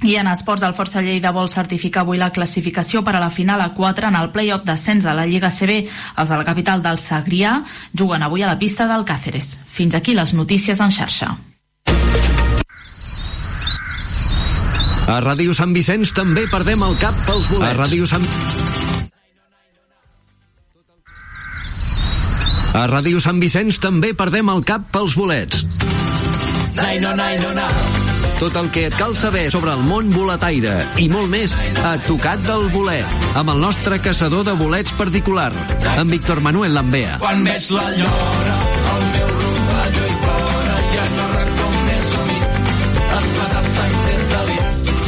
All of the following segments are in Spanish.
I en esports, el Força Lleida vol certificar avui la classificació per a la final a 4 en el play-off d'ascens de la Lliga CB. Els de la capital del Segrià juguen avui a la pista del Càceres. Fins aquí les notícies en xarxa. A Ràdio Sant Vicenç també perdem el cap pels bolets. A Ràdio Sant Vicenç també perdem el cap pels bolets. Tot el que et cal saber sobre el món boletaire i molt més a Tocat del Bolet, amb el nostre caçador de bolets particular, en Víctor Manuel Lambea. Quan veig la llora, el meu roballo i plora, ja no recordo més humit, esclatar sangs és delit.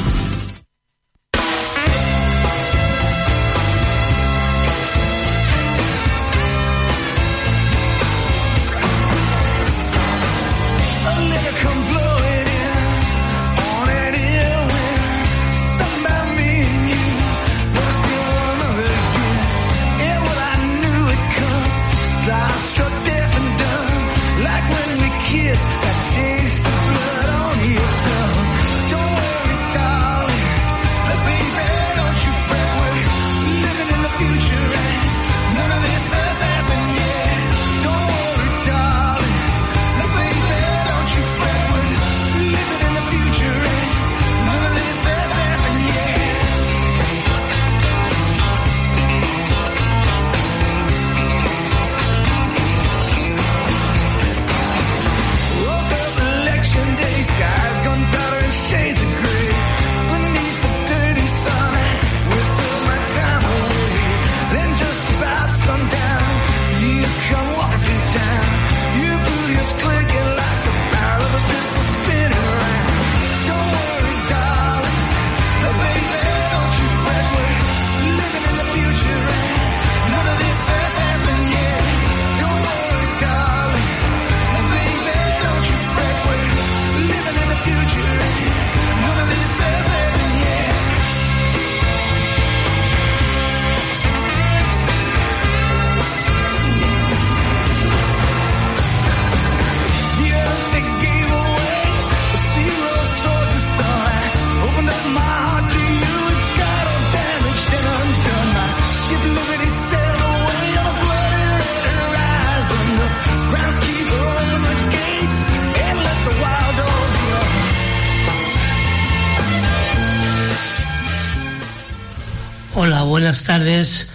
Hola, buenas tardes,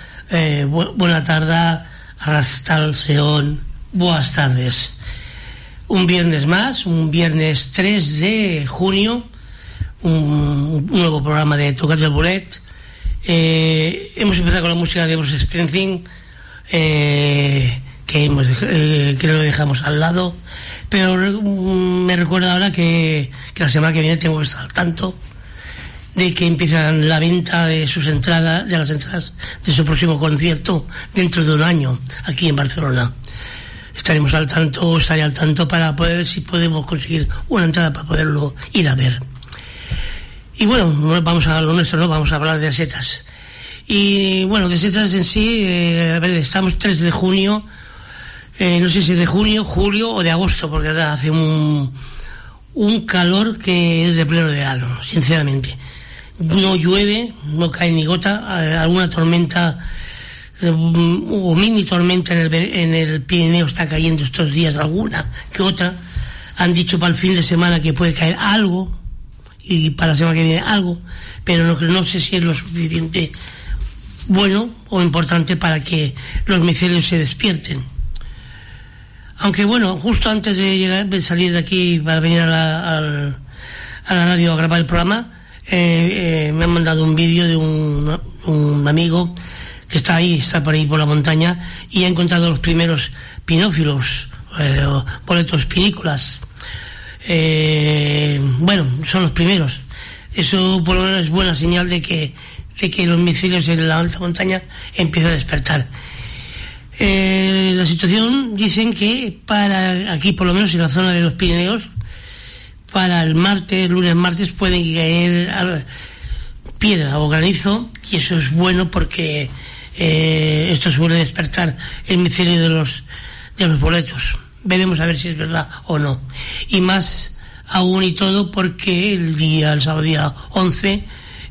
buena tarde, Arrastal, Seón, buenas tardes. Un viernes más, un viernes 3 de junio, un nuevo programa de Tocat del Bolet. Hemos empezado con la música de Bruce Springsteen, que lo dejamos al lado, pero me recuerda ahora que la semana que viene tengo que estar al tanto de que empiezan la venta de sus entradas, de las entradas de su próximo concierto dentro de un año aquí en Barcelona. Estaré al tanto para poder, si podemos conseguir una entrada para poderlo ir a ver. Y bueno, vamos a lo nuestro, ¿no? Vamos a hablar de setas. Y bueno, de setas en sí, a ver, estamos 3 de junio, no sé si de junio, julio o de agosto, porque ahora hace un calor que es de pleno verano, sinceramente. No llueve, no cae ni gota, alguna tormenta o mini tormenta en el Pirineo está cayendo estos días, alguna que otra. Han dicho para el fin de semana que puede caer algo y para la semana que viene algo, pero no sé si es lo suficiente bueno o importante para que los micelios se despierten. Aunque bueno, justo antes de salir de aquí para venir a la radio a grabar el programa, me han mandado un vídeo de un amigo que está por ahí por la montaña y ha encontrado los primeros pinófilos, boletos pinícolas. Bueno, son los primeros. Eso por lo menos es buena señal de que los micelios en la alta montaña empiezan a despertar. La situación, dicen que para aquí, por lo menos en la zona de los Pirineos, para el lunes martes pueden caer piedra o granizo, y eso es bueno porque esto suele despertar el micelio de los boletos. Veremos a ver si es verdad o no. Y más aún y todo, porque el sábado día 11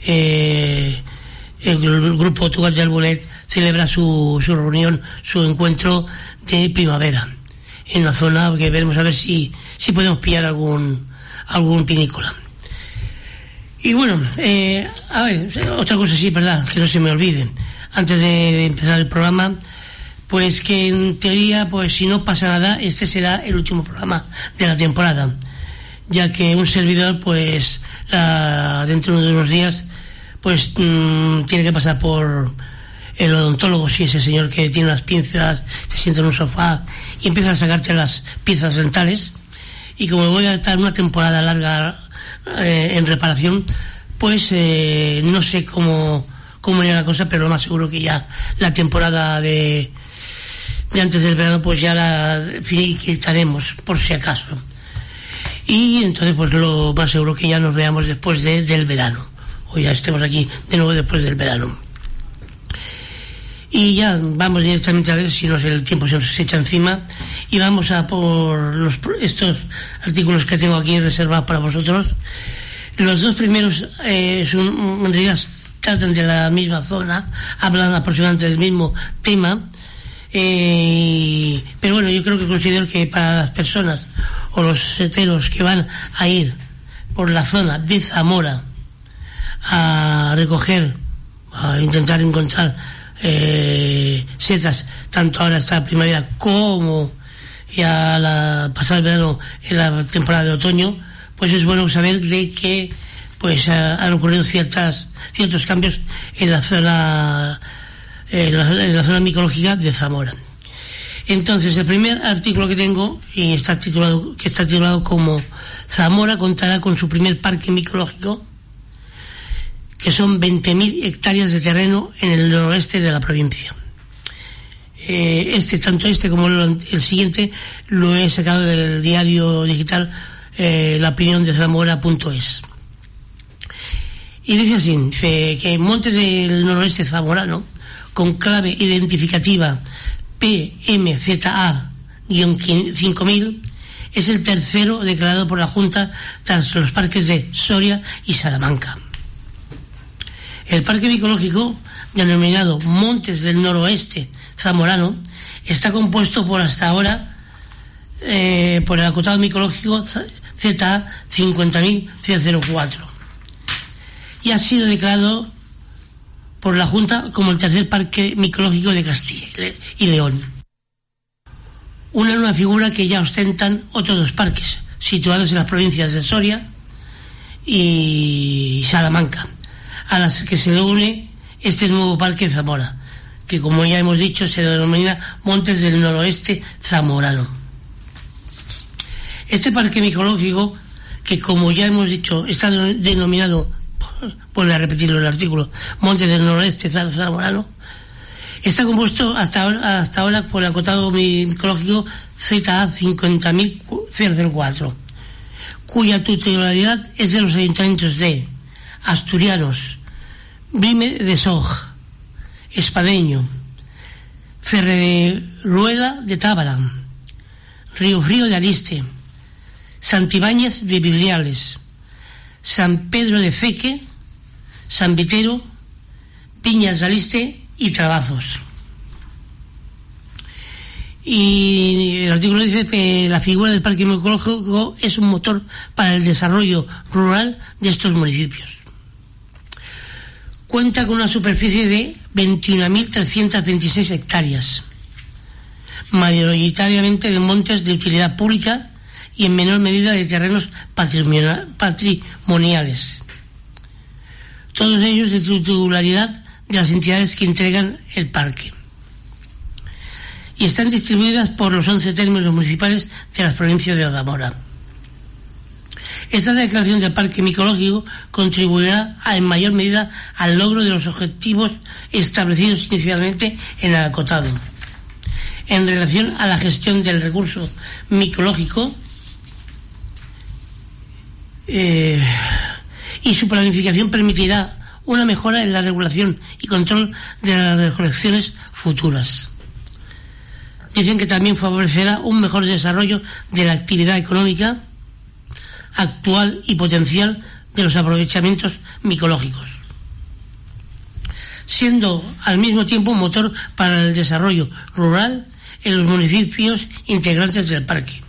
el grupo Tucat del Bolet celebra su reunión, su encuentro de primavera en una zona que veremos a ver si podemos pillar algún pinícola. Y bueno, a ver, otra cosa sí, verdad, que no se me olvide, antes de empezar el programa, pues que en teoría, pues si no pasa nada, este será el último programa de la temporada, ya que un servidor, pues dentro de unos días, pues tiene que pasar por el odontólogo, si ese señor que tiene unas pinzas, se sienta en un sofá y empieza a sacarte las piezas dentales, y como voy a estar una temporada larga en reparación, pues no sé cómo irá la cosa, pero lo más seguro que ya la temporada de antes del verano pues ya la finiquitaremos, por si acaso, y entonces pues lo más seguro que ya nos veamos después del verano, o ya estemos aquí de nuevo después del verano. Y ya vamos directamente a ver si el tiempo se nos echa encima, y vamos a por estos artículos que tengo aquí reservados para vosotros. Los dos primeros en realidad tratan de la misma zona, hablan aproximadamente del mismo tema, pero bueno, yo creo que considero que para las personas o los seteros que van a ir por la zona de Zamora a recoger, a intentar encontrar setas, tanto ahora esta primavera como ya pasar el verano en la temporada de otoño, pues es bueno saber de que pues han ocurrido ciertos cambios en la zona micológica de Zamora. Entonces, el primer artículo que tengo, y está titulado como Zamora contará con su primer parque micológico, que son 20.000 hectáreas de terreno en el noroeste de la provincia. Tanto este como el siguiente lo he sacado del diario digital La Opinión de Zamora.es. Y dice así, que Montes del Noroeste Zamorano, con clave identificativa PMZA-5000, es el tercero declarado por la Junta tras los parques de Soria y Salamanca. El parque micológico, denominado Montes del Noroeste Zamorano, está compuesto por hasta ahora por el acotado micológico ZA 50.004, y ha sido declarado por la Junta como el tercer parque micológico de Castilla y León. Una nueva figura que ya ostentan otros dos parques situados en las provincias de Soria y Salamanca, a las que se le une este nuevo parque en Zamora, que como ya hemos dicho se denomina Montes del Noroeste Zamorano. Este parque micológico, que como ya hemos dicho está denominado, vuelvo a repetirlo en el artículo, Montes del Noroeste Zamorano, está compuesto hasta ahora por el acotado micológico ZA 50.004, cuya titularidad es de los ayuntamientos de Asturianos, Brime de Soj, Espadeño, Ferreruela de Tábara, Río Frío de Aliste, Santibáñez de Vidriales, San Pedro de Feque, San Vitero, Piñas de Aliste y Trabazos. Y el artículo dice que la figura del parque micológico es un motor para el desarrollo rural de estos municipios. Cuenta con una superficie de 21.326 hectáreas, mayoritariamente de montes de utilidad pública y en menor medida de terrenos patrimoniales, todos ellos de titularidad de las entidades que entregan el parque, y están distribuidas por los 11 términos municipales de las provincias de Zamora. Esta declaración del parque micológico contribuirá en mayor medida al logro de los objetivos establecidos inicialmente en el acotado, en relación a la gestión del recurso micológico y su planificación permitirá una mejora en la regulación y control de las recolecciones futuras. Dicen que también favorecerá un mejor desarrollo de la actividad económica, actual y potencial de los aprovechamientos micológicos, siendo al mismo tiempo un motor para el desarrollo rural en los municipios integrantes del parque.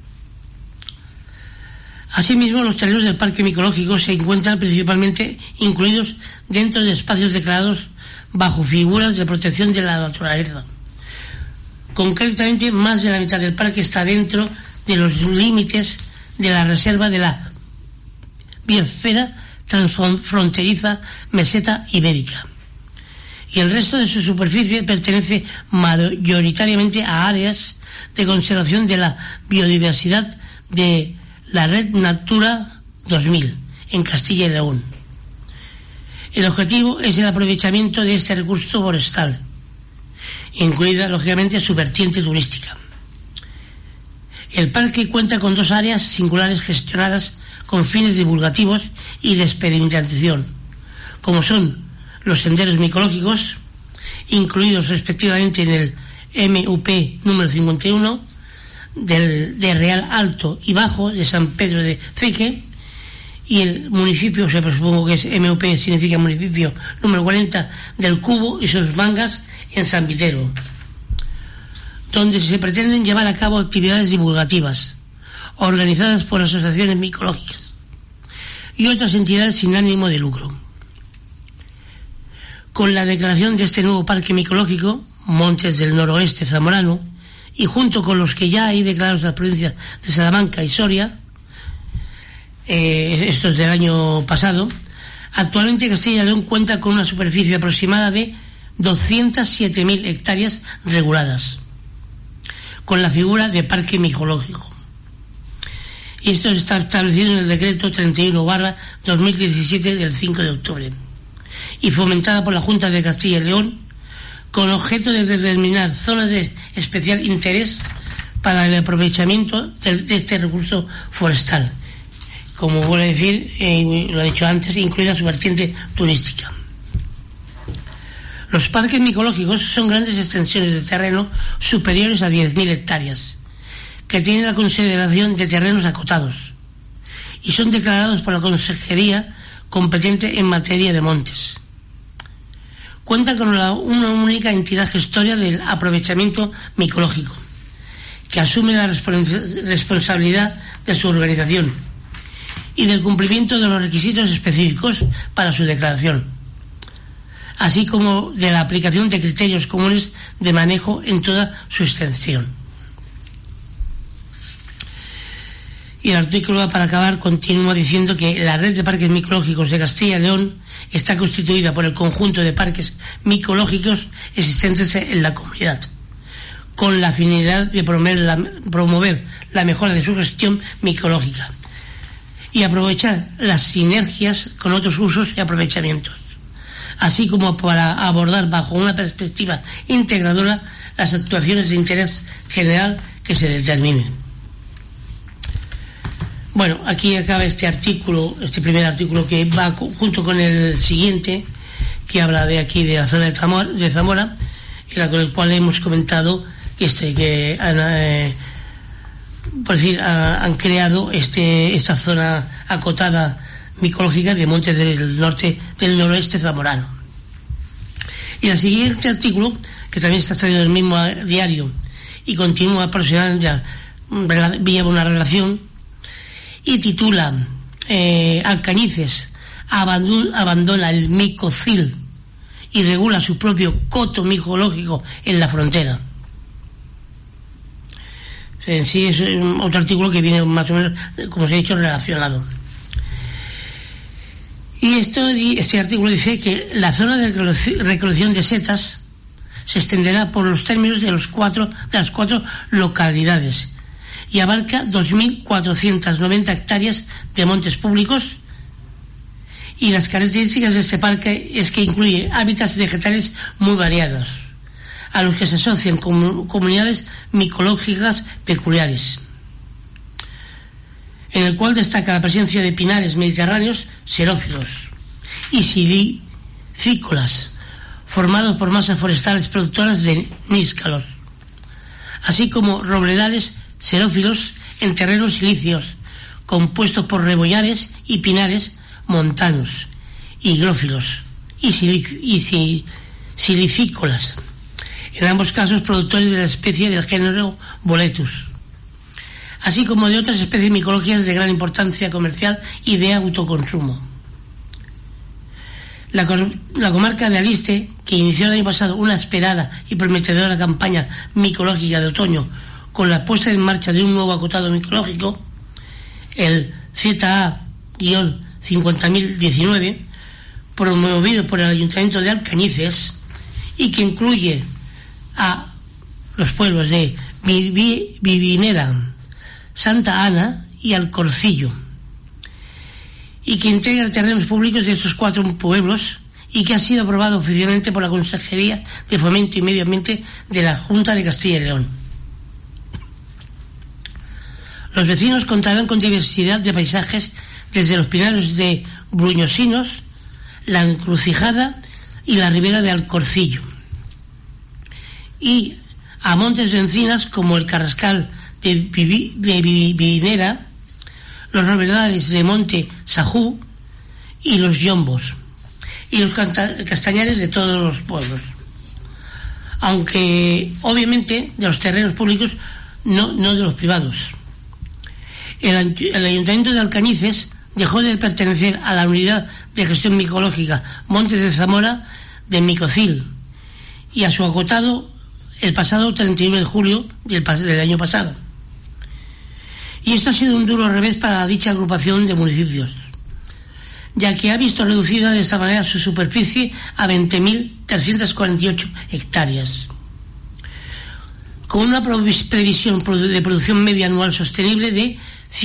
Asimismo, los terrenos del parque micológico se encuentran principalmente incluidos dentro de espacios declarados bajo figuras de protección de la naturaleza. Concretamente, más de la mitad del parque está dentro de los límites de la reserva de la biosfera transfronteriza meseta ibérica, y el resto de su superficie pertenece mayoritariamente a áreas de conservación de la biodiversidad de la Red Natura 2000 en Castilla y León. El objetivo es el aprovechamiento de este recurso forestal, incluida lógicamente su vertiente turística. El parque cuenta con 2 áreas singulares gestionadas con fines divulgativos y de experimentación, como son los senderos micológicos, incluidos respectivamente en el MUP número 51 de Real Alto y Bajo de San Pedro de Ceque, y el municipio, o sea, supongo que es MUP, significa municipio número 40 del Cubo y sus mangas en San Vitero, donde se pretenden llevar a cabo actividades divulgativas organizadas por asociaciones micológicas y otras entidades sin ánimo de lucro. Con la declaración de este nuevo parque micológico, Montes del Noroeste Zamorano, y junto con los que ya hay declarados las provincias de Salamanca y Soria, esto es del año pasado, actualmente Castilla y León cuenta con una superficie aproximada de 207.000 hectáreas reguladas, con la figura de parque micológico. Y esto está establecido en el decreto 31/2017 del 5 de octubre, y fomentada por la Junta de Castilla y León, con objeto de determinar zonas de especial interés para el aprovechamiento de este recurso forestal, como vuelvo a decir, lo he dicho antes, incluida su vertiente turística. Los parques micológicos son grandes extensiones de terreno superiores a 10.000 hectáreas, que tienen la consideración de terrenos acotados, y son declarados por la Consejería competente en materia de montes. Cuentan con una única entidad gestora del aprovechamiento micológico, que asume la responsabilidad de su organización y del cumplimiento de los requisitos específicos para su declaración, así como de la aplicación de criterios comunes de manejo en toda su extensión. Y el artículo, para acabar, continúa diciendo que la red de parques micológicos de Castilla y León está constituida por el conjunto de parques micológicos existentes en la comunidad, con la finalidad de promover la mejora de su gestión micológica y aprovechar las sinergias con otros usos y aprovechamientos, así como para abordar bajo una perspectiva integradora las actuaciones de interés general que se determinen. Bueno, aquí acaba este artículo, este primer artículo, que va junto con el siguiente, que habla de aquí de la zona de Zamora, con el cual hemos comentado que han creado esta zona acotada micológica de Montes del Noroeste Zamorano. Y el siguiente artículo, que también está traído del mismo diario y continúa aproximadamente, lleva una relación, y titula Alcañices abandona el micocil y regula su propio coto micológico en la frontera. En sí es otro artículo que viene más o menos, como os he dicho, relacionado. Y este artículo dice que la zona de recolección de setas se extenderá por los términos de las cuatro localidades y abarca 2.490 hectáreas de montes públicos, y las características de este parque es que incluye hábitats vegetales muy variados, a los que se asocian comunidades micológicas peculiares, en el cual destaca la presencia de pinares mediterráneos xerófilos y silícolas, formados por masas forestales productoras de níscalos, así como robledales xerófilos en terrenos silíceos, compuestos por rebollares y pinares montanos, higrófilos y silicícolas, en ambos casos productores de la especie del género Boletus, así como de otras especies micológicas de gran importancia comercial y de autoconsumo. La comarca de Aliste, que inició el año pasado una esperada y prometedora campaña micológica de otoño con la puesta en marcha de un nuevo acotado micológico, el ZA-50.019, promovido por el Ayuntamiento de Alcañices y que incluye a los pueblos de Vivinera, Santa Ana y Alcorcillo, y que integra terrenos públicos de estos 4 pueblos y que ha sido aprobado oficialmente por la Consejería de Fomento y Medio Ambiente de la Junta de Castilla y León. Los vecinos contarán con diversidad de paisajes desde los pinares de Bruñosinos, la Encrucijada y la ribera de Alcorcillo, y a montes de encinas como el Carrascal de Vivinera, los robledales de Monte Sajú y los Yombos, y los castañares de todos los pueblos, aunque obviamente de los terrenos públicos, no de los privados. El Ayuntamiento de Alcañices dejó de pertenecer a la Unidad de Gestión Micológica Montes de Zamora de Micocil y a su acotado el pasado 31 de julio del año pasado. Y esto ha sido un duro revés para dicha agrupación de municipios, ya que ha visto reducida de esta manera su superficie a 20.348 hectáreas. Con una previsión de producción media anual sostenible de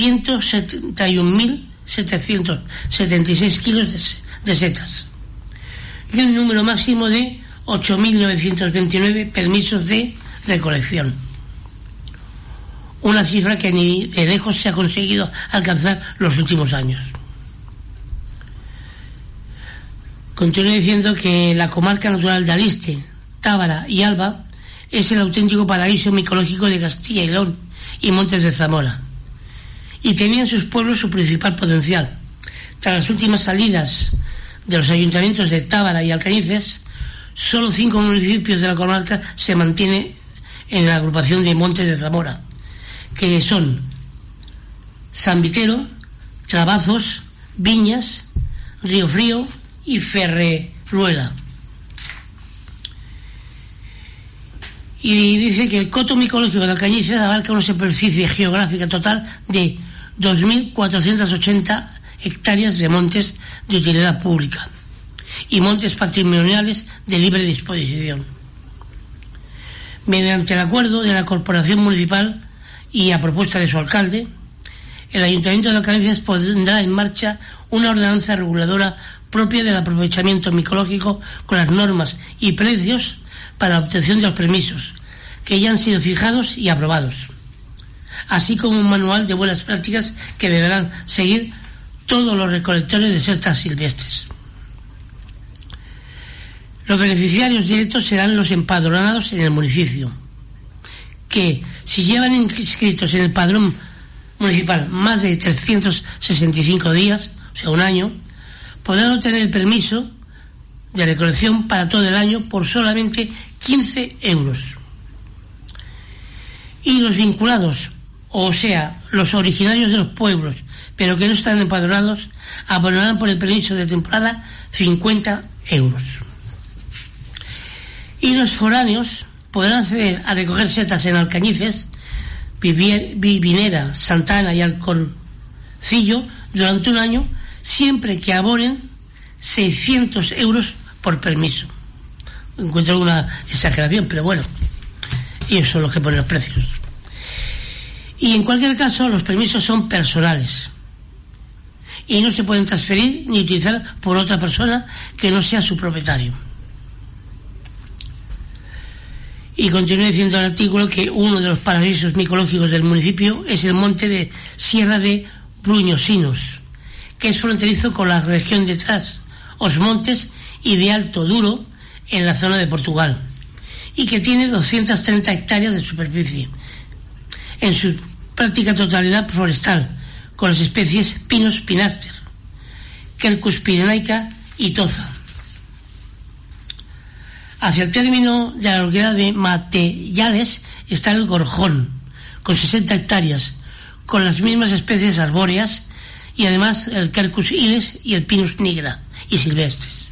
171.776 kilos de setas y un número máximo de 8.929 permisos de recolección. Una cifra que ni de lejos se ha conseguido alcanzar los últimos años. Continúo diciendo que la comarca natural de Aliste, Tábara y Alba es el auténtico paraíso micológico de Castilla y León y Montes de Zamora, y tenía en sus pueblos su principal potencial. Tras las últimas salidas de los ayuntamientos de Tábara y Alcañices, solo 5 municipios de la comarca se mantienen en la agrupación de Montes de Zamora, que son San Vitero, Trabazos, Viñas, Río Frío y Ferreruela. Y dice que el coto micológico de Alcañices abarca una superficie geográfica total de 2.480 hectáreas de montes de utilidad pública y montes patrimoniales de libre disposición. Mediante el acuerdo de la Corporación Municipal y a propuesta de su alcalde, el Ayuntamiento de Alcañices pondrá en marcha una ordenanza reguladora propia del aprovechamiento micológico con las normas y precios para la obtención de los permisos que ya han sido fijados y aprobados, así como un manual de buenas prácticas que deberán seguir todos los recolectores de setas silvestres. Los beneficiarios directos serán los empadronados en el municipio, que si llevan inscritos en el padrón municipal más de 365 días, o sea, un año, podrán obtener el permiso de recolección para todo el año por solamente 15 euros. Y los vinculados, o sea, los originarios de los pueblos, pero que no están empadronados, abonarán por el permiso de temporada 50 euros. Y los foráneos podrán acceder a recoger setas en Alcañices, Vivinera, Santa Ana y Alcorcillo durante un año, siempre que abonen 600 euros por permiso. Encuentro una exageración, pero bueno, ellos son los que ponen los precios. Y en cualquier caso, los permisos son personales y no se pueden transferir ni utilizar por otra persona que no sea su propietario. Y continúa diciendo el artículo que uno de los paraísos micológicos del municipio es el monte de Sierra de Bruñosinos, que es fronterizo con la región de Os Montes y de Alto Duro en la zona de Portugal, y que tiene 230 hectáreas de superficie, en su práctica totalidad forestal, con las especies Pinus pinaster, Quercus pirenaica y Toza. Hacia el término de la localidad de Matellales está el Gorjón, con 60 hectáreas, con las mismas especies arbóreas y además el Quercus iles y el Pinus nigra y silvestres.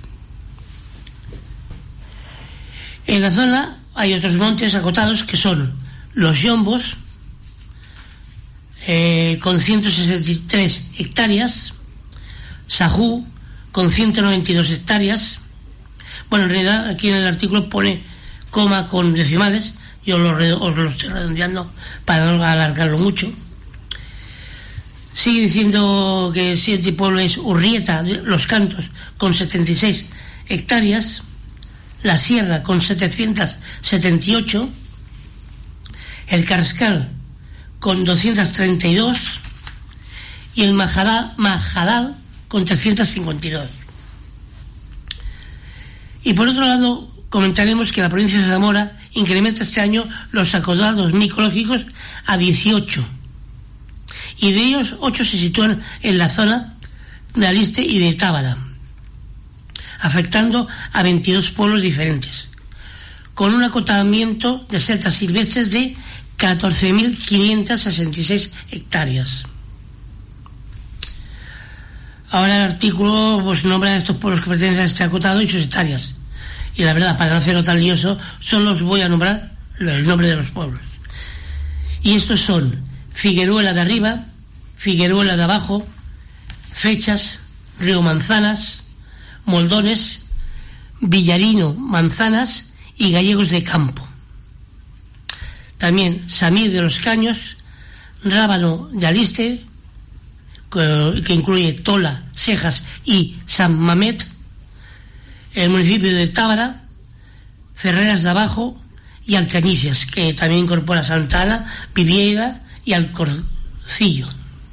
En la zona hay otros montes acotados que son los Yombos, con 163 hectáreas, Sajú, con 192 hectáreas. Bueno, en realidad aquí en el artículo pone coma con decimales, yo os lo estoy redondeando para no alargarlo mucho. Sigue diciendo que el siguiente pueblo es Urrieta, Los Cantos, con 76 hectáreas, La Sierra, con 778, el Carrascal, con 232, y el Majadal, con 352. Y por otro lado, comentaremos que la provincia de Zamora incrementa este año los acotados micológicos a 18, y de ellos 8 se sitúan en la zona de Aliste y de Tábara, afectando a 22 pueblos diferentes, con un acotamiento de setas silvestres de 14.566 hectáreas. Ahora el artículo pues nombra a estos pueblos que pertenecen a este acotado y sus hectáreas. Y la verdad, para no hacerlo tan lioso, solo os voy a nombrar el nombre de los pueblos. Y estos son Figueruela de Arriba, Figueruela de Abajo, Fechas, Río Manzanas, Moldones, Villarino Manzanas y Gallegos de Campo. También Samir de los Caños, Rábano de Aliste, que incluye Tola, Sejas y San Mamet, el municipio de Tábara, Ferreras de Abajo y Alcañices, que también incorpora Santa Ana, Vivieira y Alcorcillo.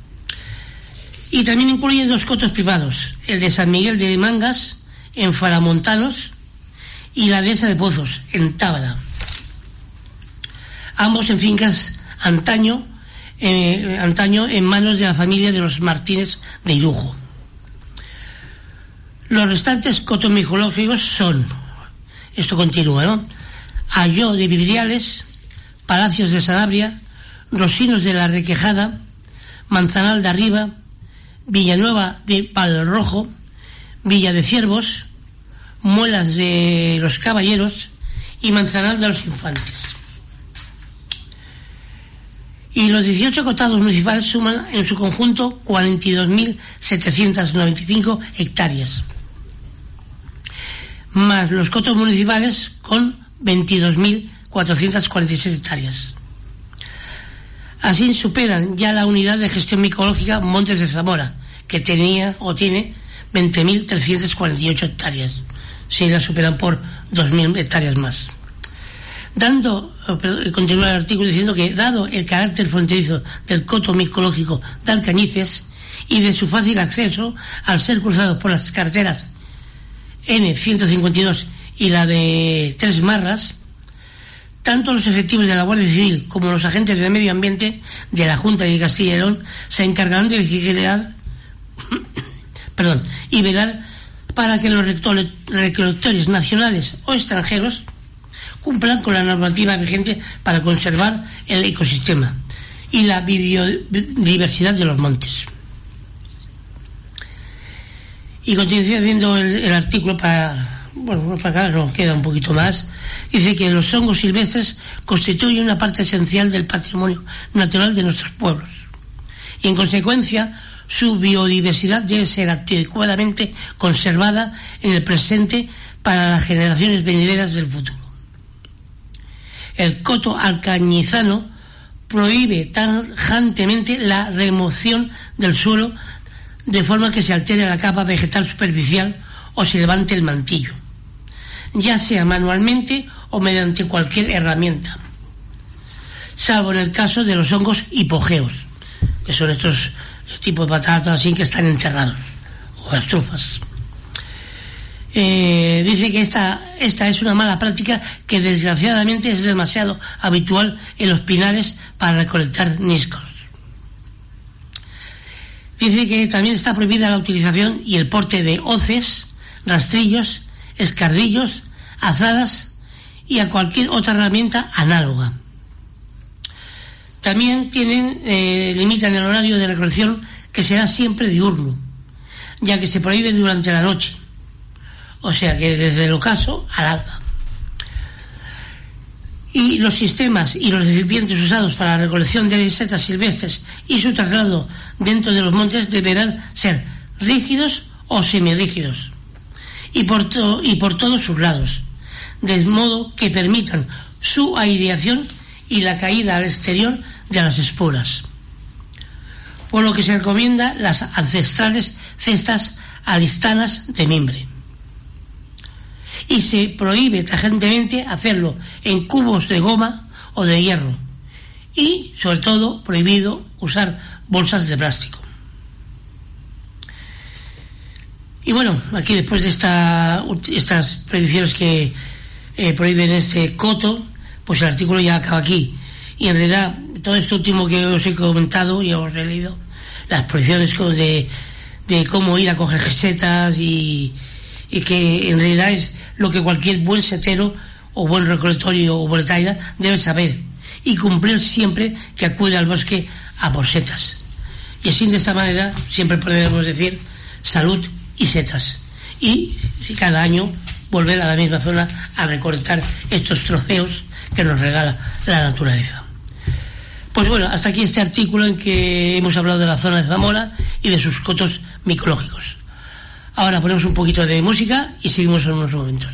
Y también incluye 2 cotos privados, el de San Miguel de Mangas, en Faramontanos, y la dehesa de Pozos, en Tábara. Ambos en fincas antaño en manos de la familia de los Martínez de Irujo. Los restantes cotos micológicos son, esto continúa, ¿no? Ayó de Vidriales, Palacios de Sanabria, Rosinos de la Requejada, Manzanal de Arriba, Villanueva de Palrojo, Villa de Ciervos, Muelas de los Caballeros y Manzanal de los Infantes. Y los 18 cotados municipales suman en su conjunto 42.795 hectáreas, más los cotos municipales con 22.446 hectáreas. Así superan ya la unidad de gestión micológica Montes de Zamora, que tenía o tiene 20.348 hectáreas. Sí, la superan por 2.000 hectáreas más. Continúa el artículo diciendo que, dado el carácter fronterizo del coto micológico de Alcañices y de su fácil acceso al ser cruzado por las carreteras N152 y la de Tres Marras, tanto los efectivos de la Guardia Civil como los agentes de medio ambiente de la Junta de Castilla y León se encargarán de vigilar y velar para que los recolectores nacionales o extranjeros cumplan con la normativa vigente para conservar el ecosistema y la biodiversidad de los montes. Y continúa viendo el artículo para acá nos queda un poquito más. Dice que los hongos silvestres constituyen una parte esencial del patrimonio natural de nuestros pueblos y en consecuencia su biodiversidad debe ser adecuadamente conservada en el presente para las generaciones venideras del futuro. El coto alcañizano prohíbe tajantemente la remoción del suelo de forma que se altere la capa vegetal superficial o se levante el mantillo, ya sea manualmente o mediante cualquier herramienta, salvo en el caso de los hongos hipogeos, que son estos tipos de patatas así que están enterrados, o las trufas. Dice que esta es una mala práctica que desgraciadamente es demasiado habitual en los pinares para recolectar níscaros. Dice que también está prohibida la utilización y el porte de hoces, rastrillos, escardillos, azadas y a cualquier otra herramienta análoga. También limitan el horario de recolección, que será siempre diurno, ya que se prohíbe durante la noche, o sea que desde el ocaso al alba. Y los sistemas y los recipientes usados para la recolección de setas silvestres y su traslado dentro de los montes deberán ser rígidos o semirrígidos y por todos sus lados, de modo que permitan su aireación y la caída al exterior de las esporas, por lo que se recomienda las ancestrales cestas alistanas de mimbre. Y se prohíbe tajantemente hacerlo en cubos de goma o de hierro, y sobre todo prohibido usar bolsas de plástico. Y bueno, aquí después de estas prohibiciones que prohíben este coto, pues el artículo ya acaba aquí. Y en realidad todo esto último que os he comentado y os he leído, las prohibiciones de cómo ir a coger setas y que en realidad es lo que cualquier buen setero o buen recolectorio o boletaira debe saber y cumplir siempre que acude al bosque a por setas. Y así, de esta manera, siempre podemos decir salud y setas. Y cada año volver a la misma zona a recolectar estos trofeos que nos regala la naturaleza. Pues bueno, hasta aquí este artículo en que hemos hablado de la zona de Zamora y de sus cotos micológicos. Ahora ponemos un poquito de música y seguimos en unos momentos.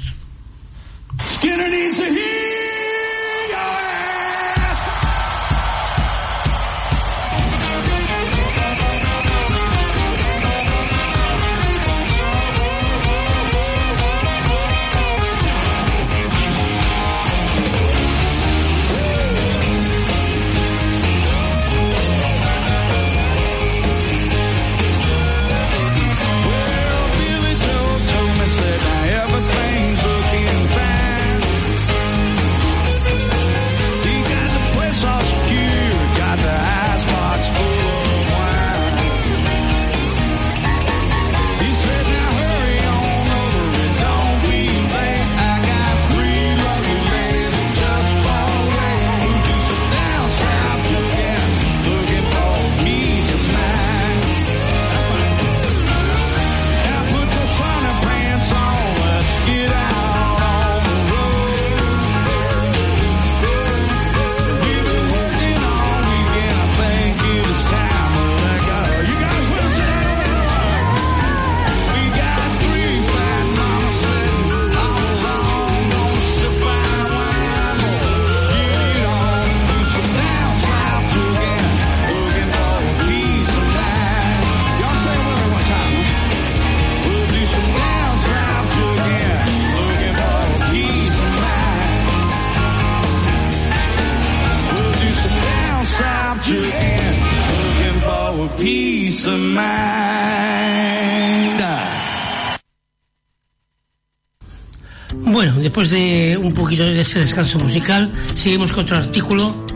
Bueno, después de un poquito de ese descanso musical, seguimos con otro artículo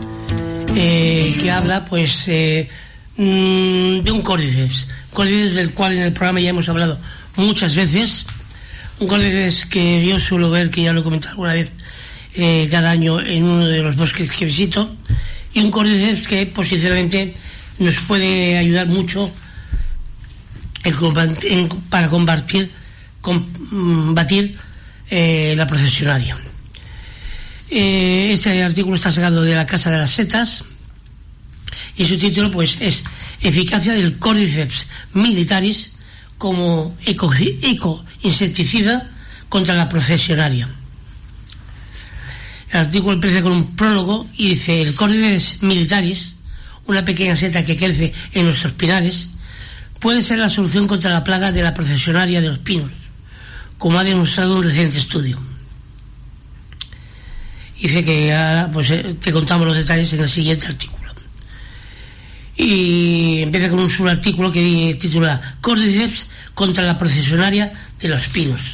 que habla pues de un córdiceps del cual en el programa ya hemos hablado muchas veces. Un córdiceps que yo suelo ver, que ya lo he comentado alguna vez, cada año en uno de los bosques que visito, y un córdiceps que pues sinceramente nos puede ayudar mucho para combatir la procesionaria. Este artículo está sacado de la Casa de las Setas y su título pues es Eficacia del Cordyceps militaris como eco-insecticida contra la procesionaria. El artículo empieza con un prólogo y dice: el Cordyceps militaris, una pequeña seta que crece en nuestros pinares, puede ser la solución contra la plaga de la procesionaria de los pinos, como ha demostrado un reciente estudio. Dice que ahora pues te contamos los detalles en el siguiente artículo. Y empieza con un subartículo que titula Cordyceps contra la procesionaria de los pinos.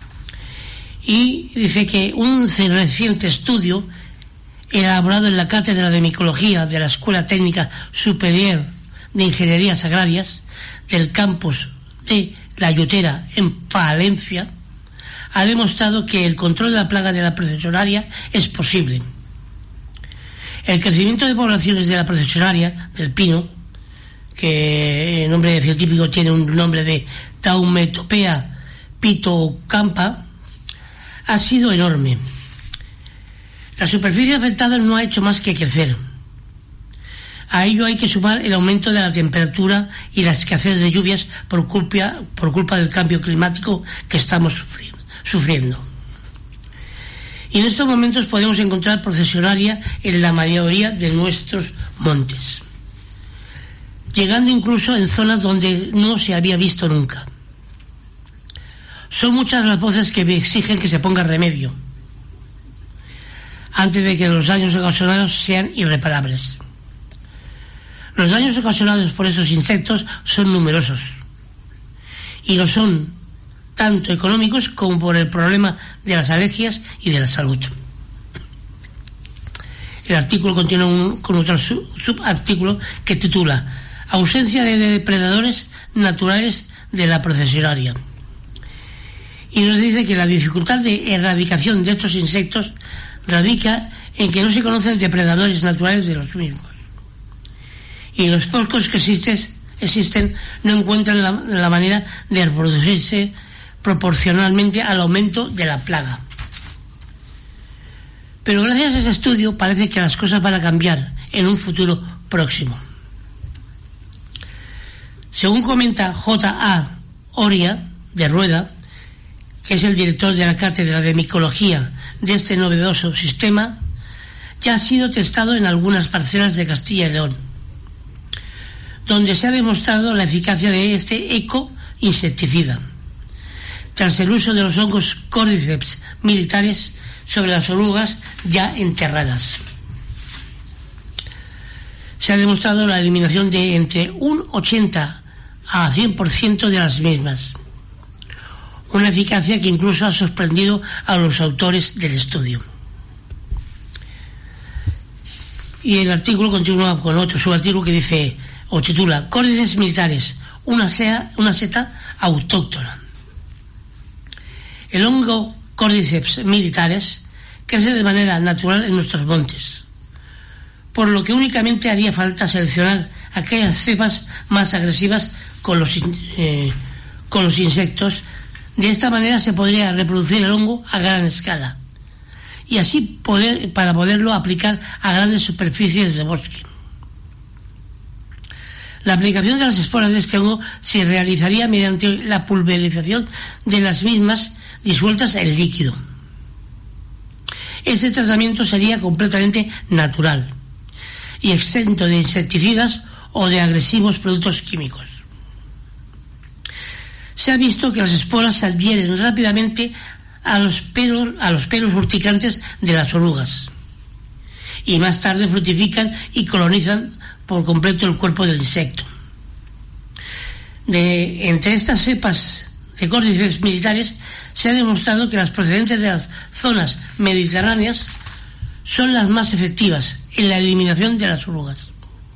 Y dice que un reciente estudio elaborado en la Cátedra de Micología de la Escuela Técnica Superior de Ingenierías Agrarias del campus de La Yutera en Palencia ha demostrado que el control de la plaga de la procesionaria es posible. El crecimiento de poblaciones de la procesionaria del pino, que el nombre científico tiene un nombre de Taumetopea pitocampa, ha sido enorme. La superficie afectada no ha hecho más que crecer. A ello hay que sumar el aumento de la temperatura y la escasez de lluvias por culpa del cambio climático que estamos sufriendo. Y en estos momentos podemos encontrar procesionaria en la mayoría de nuestros montes, llegando incluso en zonas donde no se había visto nunca. Son muchas las voces que exigen que se ponga remedio antes de que los daños ocasionados sean irreparables. Los daños ocasionados por esos insectos son numerosos y lo son tanto económicos como por el problema de las alergias y de la salud. El artículo contiene con otro subartículo que titula Ausencia de depredadores naturales de la procesionaria, y nos dice que la dificultad de erradicación de estos insectos radica en que no se conocen depredadores naturales de los mismos, y los pocos que existen no encuentran la manera de reproducirse proporcionalmente al aumento de la plaga. Pero gracias a ese estudio parece que las cosas van a cambiar en un futuro próximo. Según comenta J.A. Oria de Rueda, que es el director de la cátedra de micología de este novedoso sistema, ya ha sido testado en algunas parcelas de Castilla y León, donde se ha demostrado la eficacia de este eco-insecticida, tras el uso de los hongos Cordyceps militares sobre las orugas ya enterradas. Se ha demostrado la eliminación de entre un 80 a 100% de las mismas, una eficacia que incluso ha sorprendido a los autores del estudio. Y el artículo continúa con otro subartículo que dice, o titula, Cordyceps militares, una seta autóctona. El hongo Cordyceps militares crece de manera natural en nuestros montes, por lo que únicamente haría falta seleccionar aquellas cepas más agresivas con los insectos. De esta manera se podría reproducir el hongo a gran escala y así para poderlo aplicar a grandes superficies de bosque. La aplicación de las esporas de este hongo se realizaría mediante la pulverización de las mismas disueltas en líquido. Este tratamiento sería completamente natural y exento de insecticidas o de agresivos productos químicos. Se ha visto que las esporas se adhieren rápidamente a los pelos urticantes de las orugas y más tarde fructifican y colonizan por completo el cuerpo del insecto. Entre estas cepas de Cordyceps militares se ha demostrado que las procedentes de las zonas mediterráneas son las más efectivas en la eliminación de las orugas.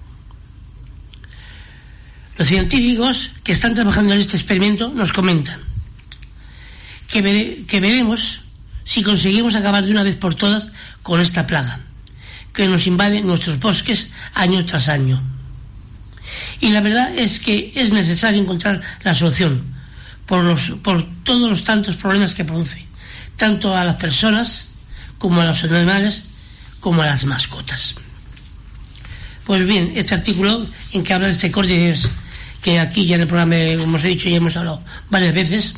Los científicos que están trabajando en este experimento nos comentan que veremos si conseguimos acabar de una vez por todas con esta plaga que nos invade nuestros bosques año tras año. Y la verdad es que es necesario encontrar la solución por todos los tantos problemas que produce, tanto a las personas como a los animales como a las mascotas. Pues bien, este artículo en que habla de este Cordyceps, que aquí ya en el programa, como os he dicho, ya hemos hablado varias veces,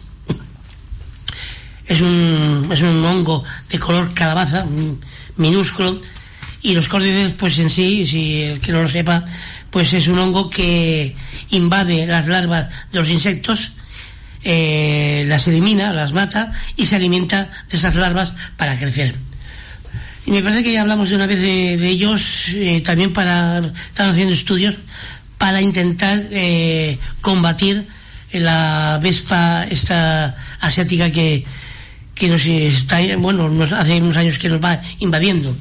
es un hongo de color calabaza, minúsculo, y los Cordyceps, pues en sí, si el que no lo sepa, pues es un hongo que invade las larvas de los insectos, las elimina, las mata y se alimenta de esas larvas para crecer. Y me parece que ya hablamos de una vez de ellos, también están haciendo estudios para intentar combatir la vespa esta asiática que nos está, hace unos años que nos va invadiendo.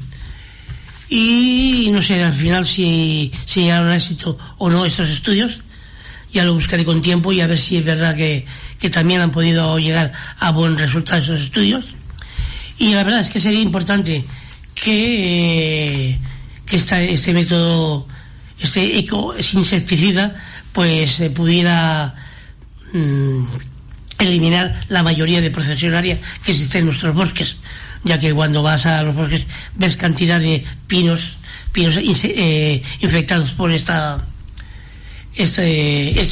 Y no sé al final si llegaron a éxito o no estos estudios. ya lo buscaré con tiempo y a ver si es verdad que también han podido llegar a buen resultado esos estudios. Y la verdad es que sería importante que este método, este insecticida, pues pudiera eliminar la mayoría de procesionaria que existe en nuestros bosques, ya que cuando vas a los bosques ves cantidad de pinos infectados por este